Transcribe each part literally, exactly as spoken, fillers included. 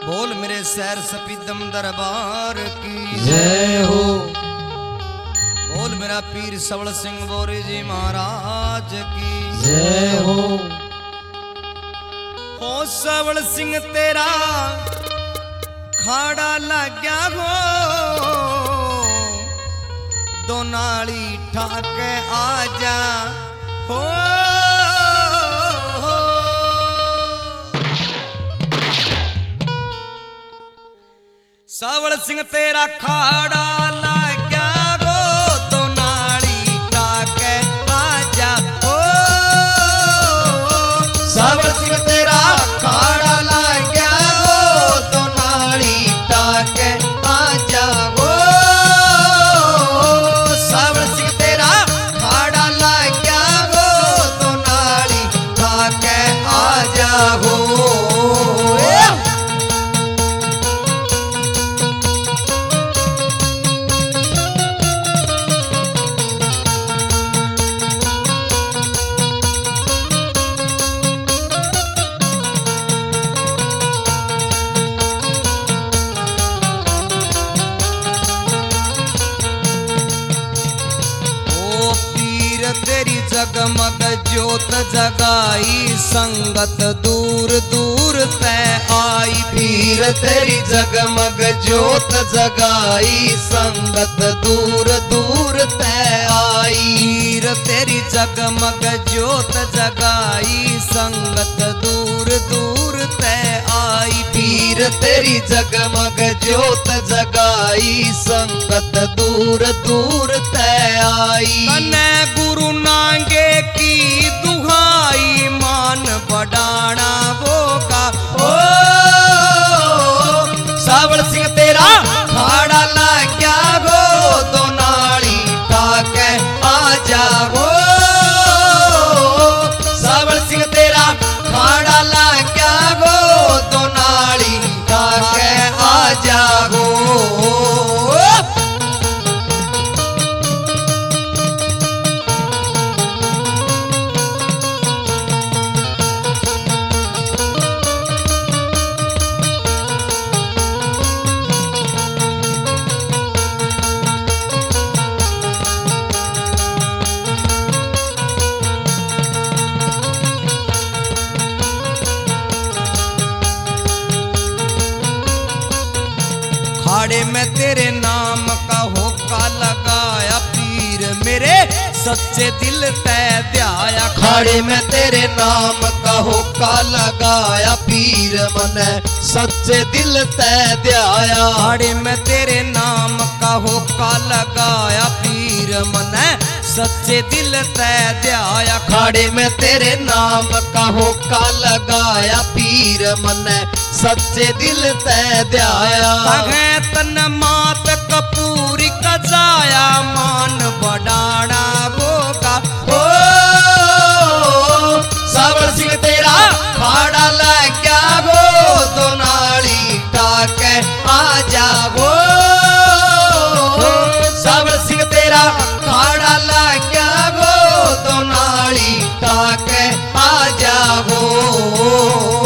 बोल मेरे शहर सपीदम दरबार की जय हो। बोल मेरा पीर सवल सिंह बोरी जी महाराज की जय हो। हो सवल सिंह तेरा खाड़ा लग गया हो, दो नाली ठाके आजा हो। सवल सिंह तेरा खाड़ा लग गया गो, तो नाली ठाके आजा हो। सवल सिंह तेरा खाड़ा लग गया गो, तो नाली ठाके आजा गो। सवल सिंह तेरा खाड़ा लग गया गो, तो नाली ठाके आजा हो। तेरी जगमग ज्योत जगाई, संगत दूर दूर ते आई। पीर तेरी जगमग ज्योत जगाई, संगत दूर दूर ते आई। पीर तेरी जगमग ज्योत जगाई, संगत दूर दूर ते आई। पीर तेरी जगमग ज्योत जगाई, संगत दूर दूर ते आई। कने गुरु नांगे की दुहाई, मान बढ़ाना होगा ओ सवल सिंह तेरा खाड़ा लग गया गो, तो नाली ठाके आजा गो। सवल सिंह तेरा खाड़ा लग गया गो, तो नाली ठाके आजा गो। खाड़े में तेरे नाम का होका लगाया, पीर मेरे सच्चे दिल ते ध्याया। खाड़े में तेरे नाम का होका लगाया, पीर मने सच्चे दिल ते ध्याया। खाड़े में तेरे नाम का होका लगाया, पीर मने सच्चे दिल ते ध्याया। खाड़े में तेरे नाम का होका लगाया, पीर मने सच्चे दिल ते ध्याया। तगे तन मात कपूरी कजाया, मान बढ़ाना होगा ओ सवल सिंह तेरा खाड़ा लग गया गो, तो नाली ठाके आजा गो। सवल सिंह तेरा खाड़ा लग गया गो, तो नाली ठाके आजा गो।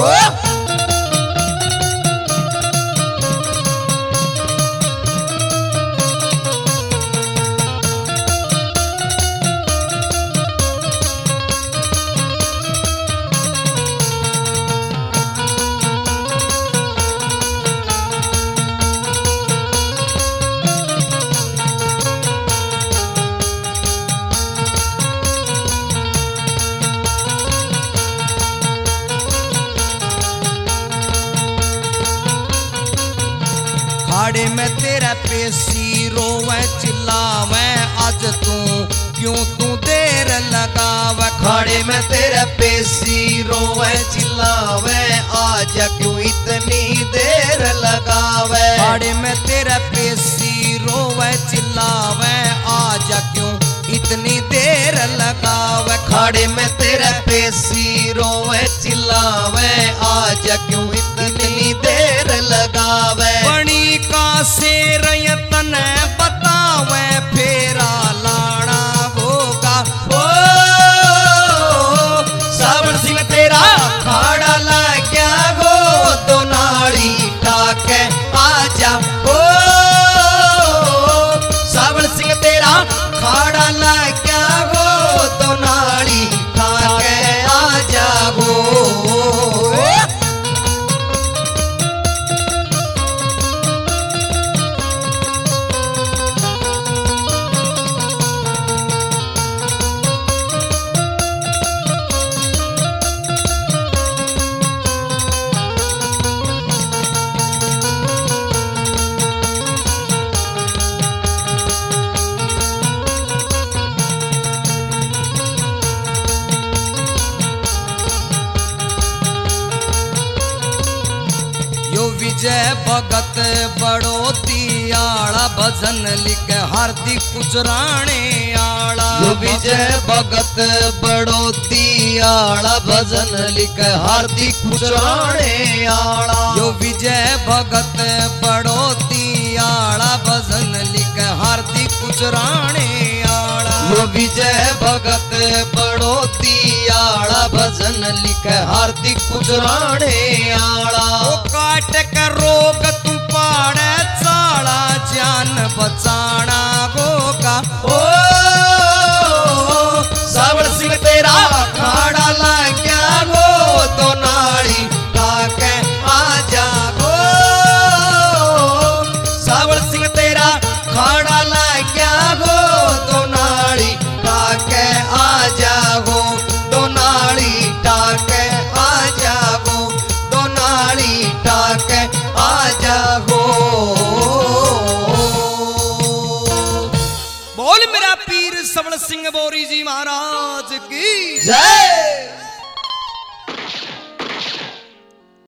खाड़े में तेरा पेशी रोवे चिल्लावे, आज तू क्यों तू देर लगावे। खाड़े में तेरा पेशी रोवे चिल्लावे, आज क्यों इतनी देर लगावे। खाड़े में तेरा पेशी रोवे चिल्लावे, आज क्यों इतनी देर लगावे। खाड़े में तेरा पेशी रोवे चिल्लावे, आज क्यों इतनी देर लगावे। बणी का शेर तने बतावे, फेरा लाना होगा ओ सवल सिंह तेरा खाड़ा लग गया गो, तो नाली ठाके जागो। यो विजय भगत बड़ोती आला भजन लिख हार्दिक कुचराणे आला। यो विजय भगत बड़ोती आला भजन लिख हार्दिक कुचराणे आला। यो विजय भगत बड़ोती आला भजन लिख हार्दिक कुचराणे आला। यो विजय भगत बड़ोती आला भजन लिख हार्दिक कुचराणे आला। ओ काट कर रोग तू पाड़े चाला जान बचाना गोगा। ओ सावड़ सिंह तेरा खाड़ा लग गया गो तो नाड़ी ढाके आ जागो। सावड़ सिंह तेरा खाड़ा लग गया गो तो नाड़ी ढाके आ जागो। तो नाड़ी ढाके आ जागो। तो नाड़ी ढाके आ जागो। बोल मेरा पीर सवण सिंह बोरी जी महाराज की जय।